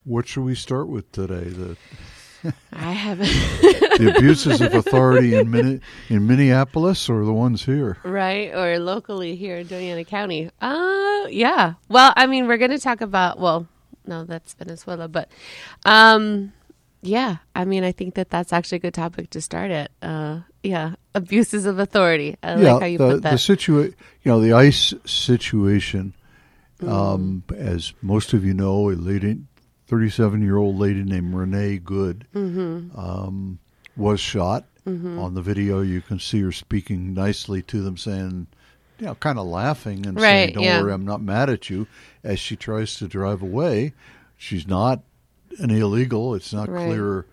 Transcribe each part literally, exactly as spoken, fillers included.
What should we start with today? The I haven't. the abuses of authority in Min- in Minneapolis, or the ones here? Right, or locally here in Doñana County. Uh, yeah. Well, I mean, we're going to talk about, well, no, that's Venezuela, but um, yeah, I mean, I think that that's actually a good topic to start at. Uh, yeah, abuses of authority. I yeah, like how you the, put that. the situa- you know, the ICE situation, um, mm. as most of you know, a lady, thirty-seven-year-old lady named Renee Good mm-hmm. um, was shot. Mm-hmm. On the video, you can see her speaking nicely to them, saying, you know, kind of laughing and right, saying, don't yeah. worry, I'm not mad at you, as she tries to drive away. She's not an illegal. It's not right. clear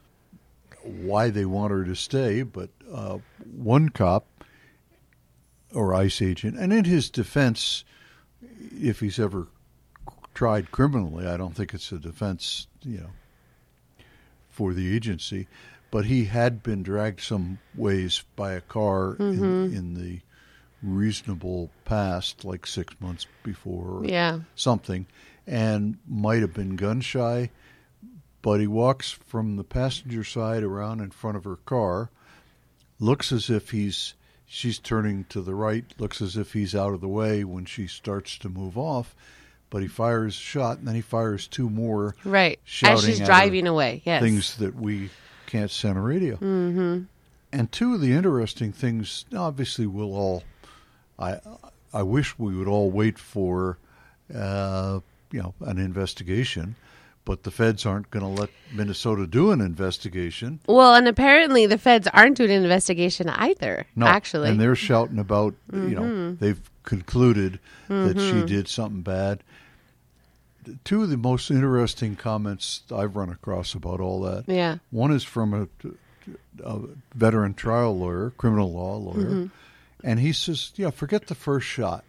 why they want her to stay, but uh, one cop or ICE agent, and in his defense, if he's ever tried criminally, I don't think it's a defense, you know, for the agency, but he had been dragged some ways by a car mm-hmm. in, in the reasonable past, like six months before or yeah. something, and might have been gun shy, but he walks from the passenger side around in front of her car, looks as if he's she's turning to the right, looks as if he's out of the way when she starts to move off, but he fires a shot, and then he fires two more. Right, shouting as she's at driving her away, yes. Things that we can't say on the radio. Mm-hmm. And two of the interesting things, obviously we'll all, I I wish we would all wait for, uh, you know, an investigation, but the feds aren't going to let Minnesota do an investigation. Well, and apparently the feds aren't doing an investigation either, no, actually. And they're shouting about, mm-hmm. you know, they've concluded mm-hmm. that she did something bad. Two of the most interesting comments I've run across about all that. Yeah. One is from a, a veteran trial lawyer, criminal law lawyer, mm-hmm. and he says, yeah, forget the first shot,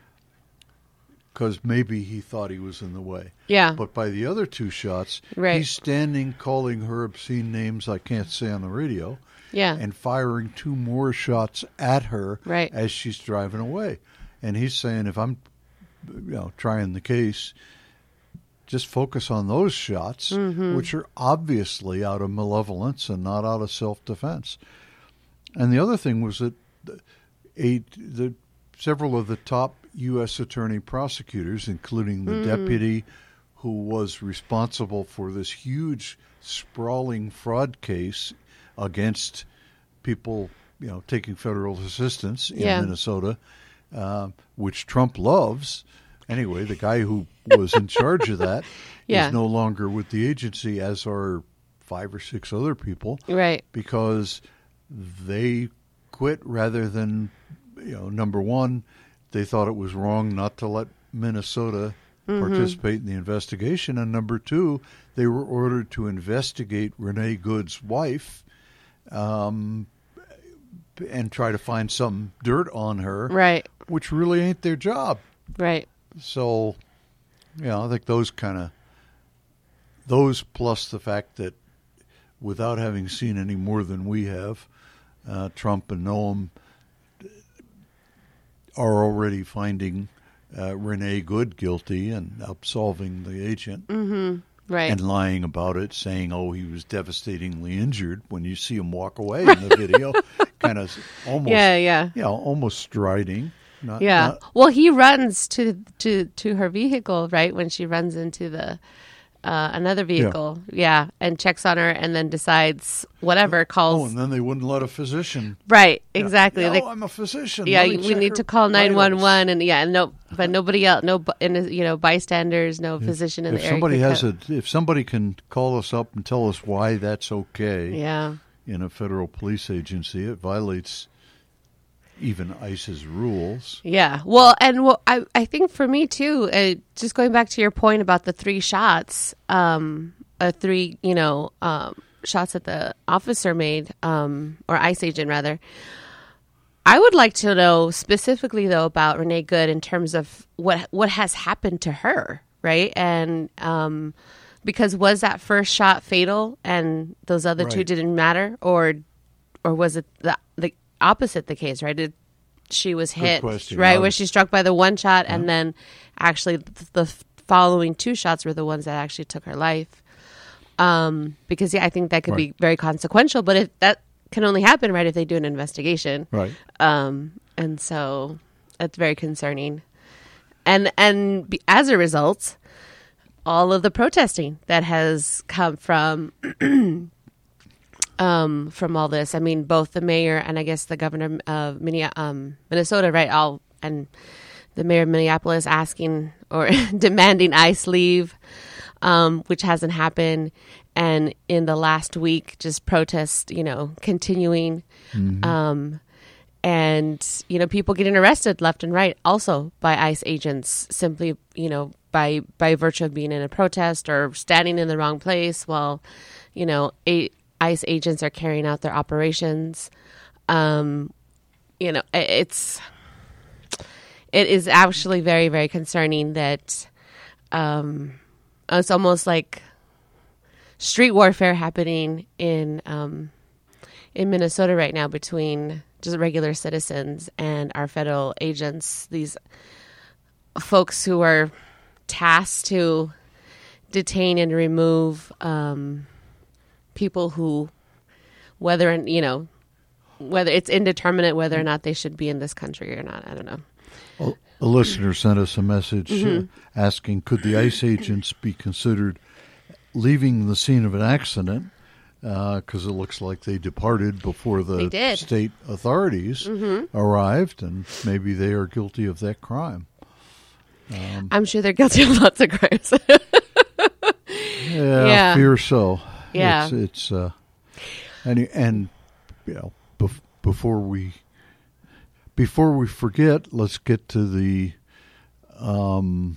because maybe he thought he was in the way. Yeah. But by the other two shots, right. he's standing calling her obscene names I can't say on the radio. Yeah. And firing two more shots at her right. as she's driving away. And he's saying, if I'm, you know, trying the case, just focus on those shots, mm-hmm. which are obviously out of malevolence and not out of self-defense. And the other thing was that a, the several of the top U S attorney prosecutors, including the mm. deputy who was responsible for this huge sprawling fraud case against people, you know, taking federal assistance in yeah. Minnesota, uh, which Trump loves. Anyway, the guy who was in charge of that yeah. is no longer with the agency, as are five or six other people. Right. Because they quit rather than, you know, number one, they thought it was wrong not to let Minnesota mm-hmm. participate in the investigation. And number two, they were ordered to investigate Renee Good's wife um, and try to find some dirt on her, right? Which really ain't their job. Right. So, you know, I think those kind of, those plus the fact that without having seen any more than we have, uh, Trump and Noam are already finding uh, Renee Good guilty and absolving the agent. Mm-hmm. Right. And lying about it, saying, oh, he was devastatingly injured when you see him walk away in the video, kind of almost, yeah, yeah. you know, almost striding. Not, yeah. Not, well, he runs to, to, to her vehicle, right, when she runs into the uh, another vehicle. Yeah. yeah, and checks on her and then decides whatever, calls. Oh, and then they wouldn't let a physician. Right, exactly. Yeah. they, oh, I'm a physician. Yeah, we need to call nine one one, and yeah, no, but nobody else, no, and you know, bystanders, no if, physician in if the area. Somebody has a, if somebody can call us up and tell us why that's okay yeah. in a federal police agency, it violates even ICE's rules. Yeah. Well, and well, I, I think for me too, uh, just going back to your point about the three shots, um, uh, three, you know, um, shots that the officer made, um, or ICE agent rather, I would like to know specifically though about Renee Good in terms of what, what has happened to her. Right. And, um, because was that first shot fatal and those other right. two didn't matter, or, or was it the, the, opposite the case, right? It, she was hit, right? Was she struck by the one shot, yeah. and then actually the, the following two shots were the ones that actually took her life. Um, because yeah, I think that could Right. be very consequential, but if that can only happen, right, if they do an investigation. Right. Um, and so that's very concerning. And, and be, as a result, all of the protesting that has come from, um, from all this, I mean, both the mayor and I guess the governor of Minne- um, Minnesota, right, all, and the mayor of Minneapolis asking or demanding ICE leave, um, which hasn't happened. And in the last week, just protests, you know, continuing. Mm-hmm. Um, and, you know, people getting arrested left and right also by ICE agents simply, you know, by by virtue of being in a protest or standing in the wrong place while, you know, a, ICE agents are carrying out their operations. Um, you know, it, it's... It is actually very, very concerning that um, it's almost like street warfare happening in um, in Minnesota right now between just regular citizens and our federal agents. These folks who are tasked to detain and remove um, people who, whether you know, whether it's indeterminate whether or not they should be in this country or not. I don't know. Well, a listener sent us a message Mm-hmm. uh, asking, could the ICE agents be considered leaving the scene of an accident because uh, it looks like they departed before They the did. state authorities Mm-hmm. arrived, and maybe they are guilty of that crime. Um, I'm sure they're guilty of lots of crimes. yeah, Yeah. fear so. Yeah. It's, it's uh, and, and, you know, bef- before we... Before we forget, let's get to the, um,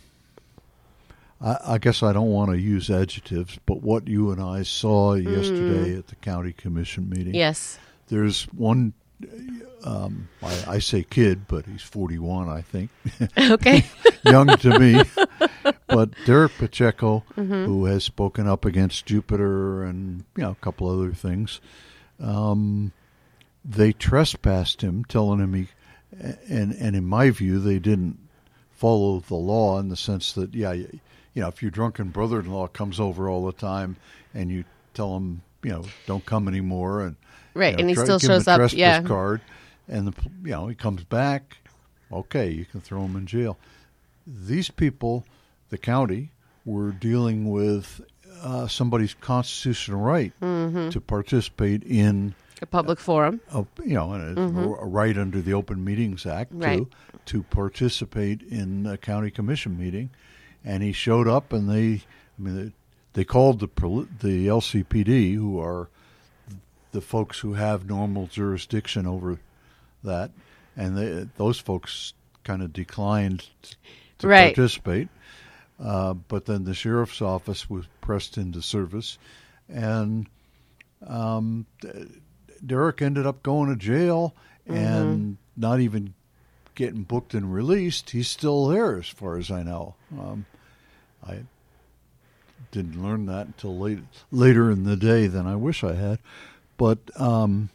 I, I guess I don't want to use adjectives, but what you and I saw yesterday at the county commission meeting. Yes. There's one, um, I, I say kid, but he's forty-one, I think. Okay. Young to me. But Derek Pacheco, mm-hmm. who has spoken up against Jupiter and, you know, a couple other things, um, they trespassed him, telling him he, and and in my view, they didn't follow the law in the sense that, yeah, you, you know, if your drunken brother-in-law comes over all the time and you tell him, you know, don't come anymore, and right, you know, and he try, still give him shows a up, trespass yeah. card, and the, you know, he comes back, okay, you can throw him in jail. These people, the county, were dealing with uh, somebody's constitutional right mm-hmm. to participate in a public forum. a, you know, a, Mm-hmm. a right under the Open Meetings Act Right. to to participate in a county commission meeting, and he showed up, and they, I mean, they, they called the poli- the L C P D, who are the folks who have normal jurisdiction over that, and they, those folks kind of declined to Right. participate. Uh, but then the sheriff's office was pressed into service, and um, Derek ended up going to jail and mm-hmm. not even getting booked and released. He's still there, as far as I know. Um, I didn't learn that until late, later in the day than I wish I had. But um,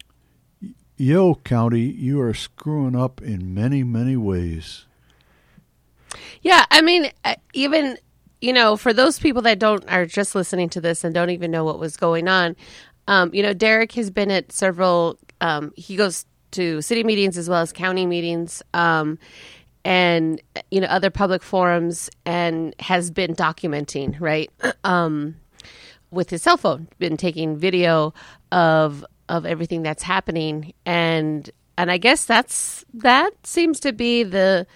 Yeo County, you are screwing up in many, many ways. Yeah, I mean, uh, even, you know, for those people that don't are just listening to this and don't even know what was going on, um, you know, Derek has been at several, um, he goes to city meetings as well as county meetings, um, and, you know, other public forums, and has been documenting, right, um, with his cell phone, been taking video of of everything that's happening. And and I guess that's that seems to be the,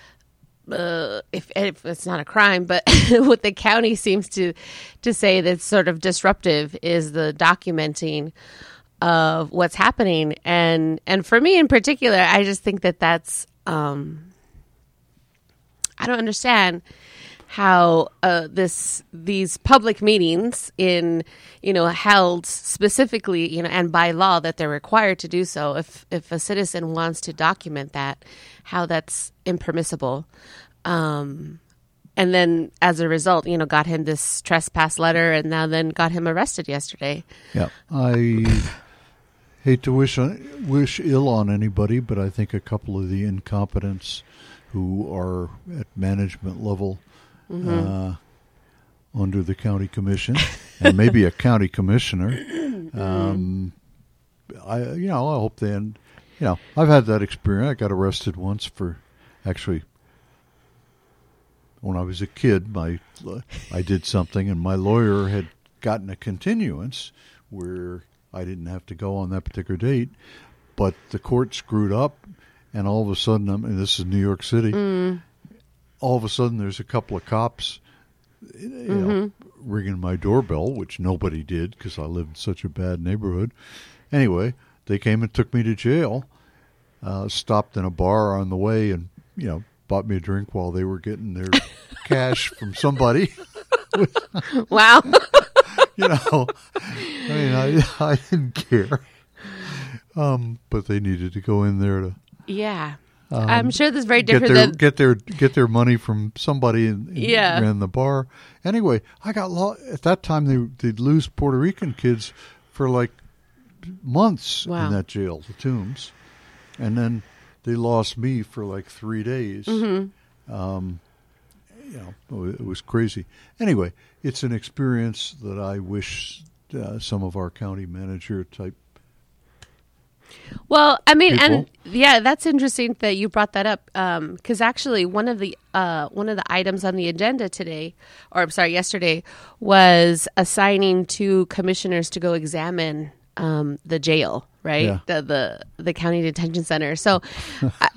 Uh, if, if it's not a crime, but what the county seems to to say that's sort of disruptive is the documenting of what's happening. And and for me in particular, I just think that that's um, I don't understand how uh, this these public meetings in you know held specifically you know and by law that they're required to do so. If if a citizen wants to document that, how that's impermissible. Um, and then as a result, you know, got him this trespass letter, and now then got him arrested yesterday. Yeah, I hate to wish wish ill on anybody, but I think a couple of the incompetents who are at management level mm-hmm. uh, under the county commission, and maybe a county commissioner. Um, I, you know, I hope they, end, you know, I've had that experience. I got arrested once for, actually, when I was a kid, my I did something, and my lawyer had gotten a continuance where I didn't have to go on that particular date, but the court screwed up, and all of a sudden, I mean, this is New York City. Mm. All of a sudden, there's a couple of cops, you mm-hmm. know, ringing my doorbell, which nobody did because I lived in such a bad neighborhood. Anyway, they came and took me to jail, uh, stopped in a bar on the way, and, you know, bought me a drink while they were getting their cash from somebody. Wow. You know, I mean, I, I didn't care. Um, but they needed to go in there to... Yeah. Um, I'm sure this is very different get their, than... Get their, get their money from somebody and, yeah. ran the bar. Anyway, I got lost. At that time, they, they'd lose Puerto Rican kids for like months wow. in that jail, the Tombs. And then they lost me for like three days. Mm-hmm. Um, you know, it was crazy. Anyway, it's an experience that I wish uh, some of our county manager type. Well, I mean, people. and yeah, that's interesting that you brought that up because um, actually one of the uh, one of the items on the agenda today, or I'm sorry, yesterday, was assigning two commissioners to go examine um, the jail, right? Yeah. The, the the county detention center. So, well,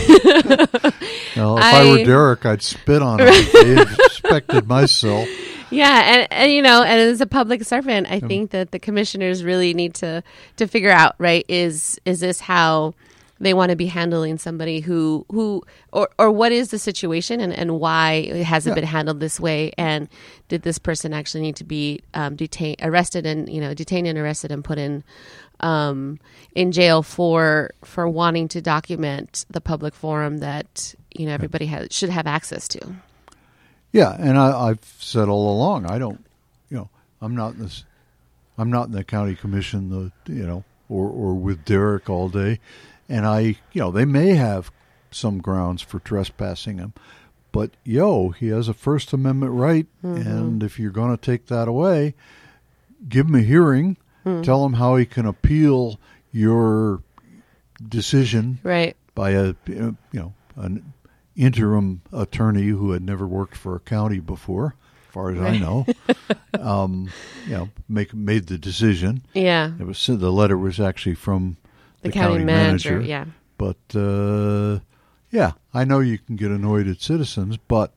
if I, I were Derek, I'd spit on him. They inspected my cell. Yeah, and, and you know, and as a public servant, I think that the commissioners really need to to figure out, right? Is is this how they want to be handling somebody who who or or what is the situation and, and why has it yeah. been handled this way? And did this person actually need to be um, detained, arrested, and you know, detained and arrested and put in um, in jail for for wanting to document the public forum that you know everybody has should have access to? Yeah, and I, I've said all along, I don't, you know, I'm not in this, I'm not in the county commission, the, you know, or or with Derek all day, and I, you know, they may have some grounds for trespassing him, but yo, he has a First Amendment right, mm-hmm. and if you're going to take that away, give him a hearing, mm-hmm. tell him how he can appeal your decision, right, by a, you know, an interim attorney who had never worked for a county before, as far as right. I know, um, you know, make made the decision. Yeah, it was the letter was actually from the, the county, county manager, manager. Yeah, but uh, yeah, I know you can get annoyed at citizens, but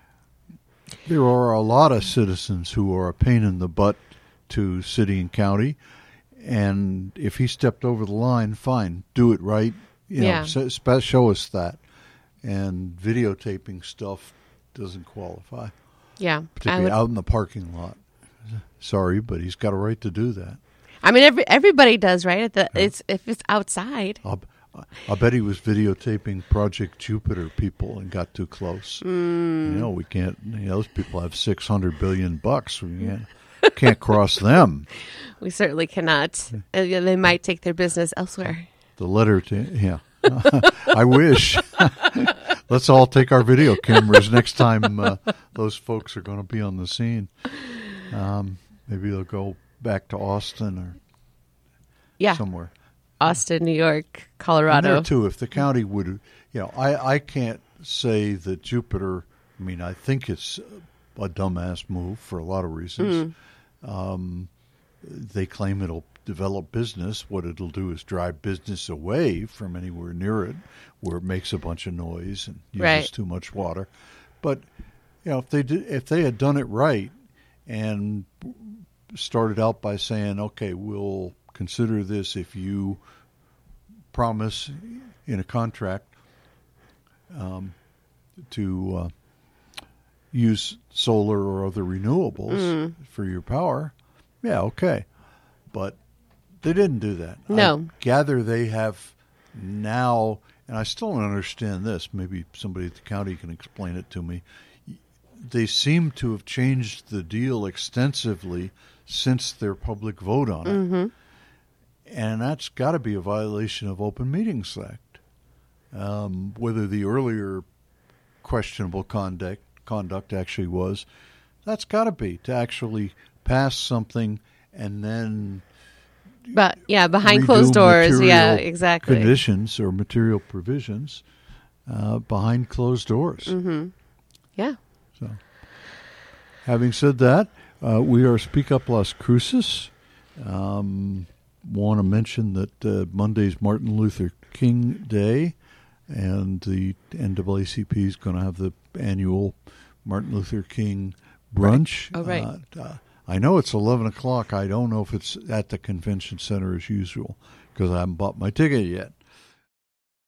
there are a lot of citizens who are a pain in the butt to city and county, and if he stepped over the line, fine, do it right. You yeah, know, so, show us that. And videotaping stuff doesn't qualify. Yeah. Particularly would, out in the parking lot. Sorry, but he's got a right to do that. I mean, every, everybody does, right? At the, yeah. It's if it's outside. I'll, I'll bet he was videotaping Project Jupiter people and got too close. Mm. You know, we can't, you know, those people have six hundred billion bucks. We can't, can't cross them. We certainly cannot. Uh, they might take their business elsewhere. The letter to, yeah. I wish. Let's all take our video cameras next time uh, those folks are going to be on the scene. Um, maybe they'll go back to Austin or yeah. somewhere. Austin, New York, Colorado. And there too, if the county would, you know, I, I can't say that Jupiter, I mean, I think it's a dumbass move for a lot of reasons. Mm. Um, they claim it'll develop business. What it'll do is drive business away from anywhere near it where it makes a bunch of noise and uses right. too much water. But, you know, if they did, if they had done it right and started out by saying, okay, we'll consider this if you promise in a contract um, to uh, use solar or other renewables mm. for your power, yeah, okay. But they didn't do that. No. I gather they have now, and I still don't understand this. Maybe somebody at the county can explain it to me. They seem to have changed the deal extensively since their public vote on it. Mm-hmm. And that's got to be a violation of Open Meetings Act. Um, whether the earlier questionable conduct conduct actually was. That's got to be to actually pass something and then But yeah, behind redo closed doors. Yeah, material exactly. Conditions or material provisions uh, behind closed doors. Mm-hmm. Yeah. So, having said that, uh, we are Speak Up Las Cruces. Um, want to mention that uh, Monday's Martin Luther King Day, and the N double A C P is going to have the annual Martin Luther King brunch. Right. Oh, right. Uh, uh, I know it's eleven o'clock. I don't know if it's at the convention center as usual because I haven't bought my ticket yet.